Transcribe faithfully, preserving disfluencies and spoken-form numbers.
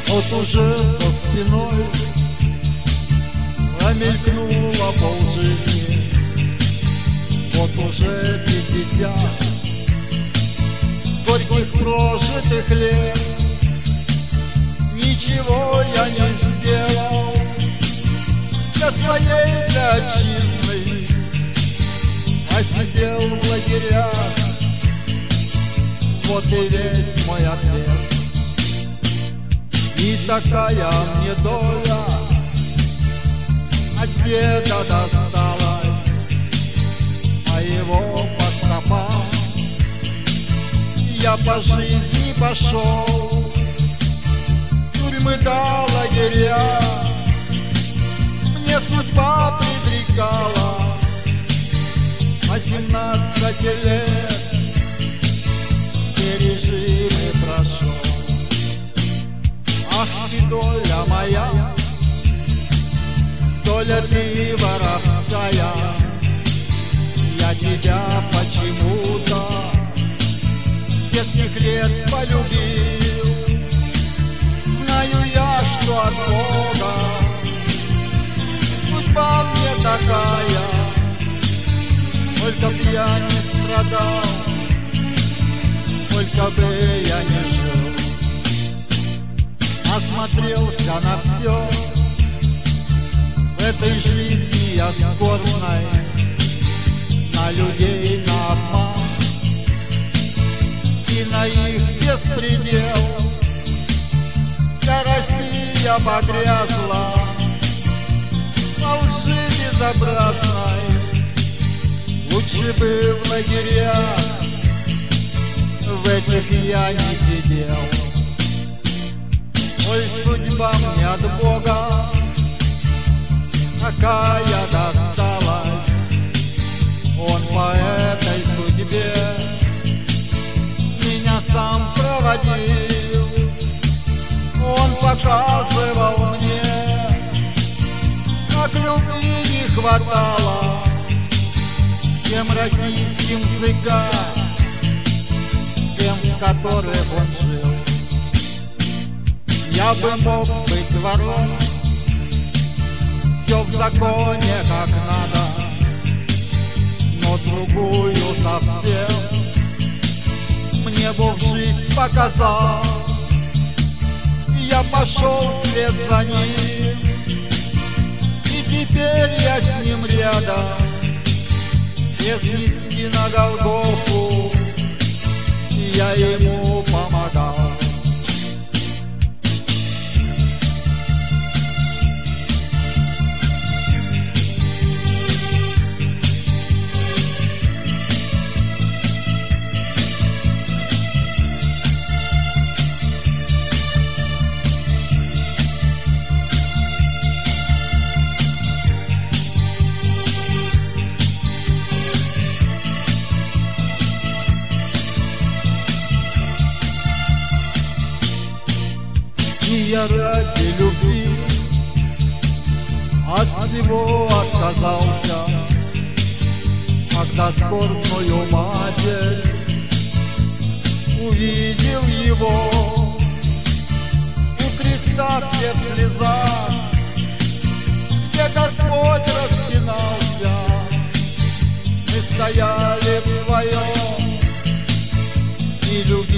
Вот уже со спиной промелькнула полжизни, вот уже пятьдесят горьких прожитых лет. Ничего я не сделал для своей, для отчизны, а сидел в лагерях. Вот и весь мой ответ. И такая мне доля от деда досталась, а его по стопам я по жизни пошел. Тюрьмы до лагеря мне судьба предрекала. Восемнадцать лет все режимы прошел. Ах ты, доля моя, доля ты воровская, я тебя почему-то с детских лет полюбил. Знаю я, что от Бога судьба мне такая, только б я не страдал, только бы я не жил. Насмотрелся на все в этой жизни я скотной, на людей, на обман и на их беспредел. Вся Россия погрязла во лжи безобразной. Лучше бы в лагерях в этих я не сидел. Ой, судьба мне от Бога такая досталась. Он по этой судьбе меня сам проводил. Он показывал мне, как любви не хватало тем российским цыганам, тем, в которых он жил. Я бы мог быть вором, все в законе как надо, но другую совсем мне Бог жизнь показал. Я пошел вслед за ним, и теперь я с ним рядом. Если нести на Голгофу я ему помогал. И я ради любви от всего отказался, когда скорбную матерь увидел его. У креста все в слезах, где Господь распинался, мы стояли вдвоем и любили.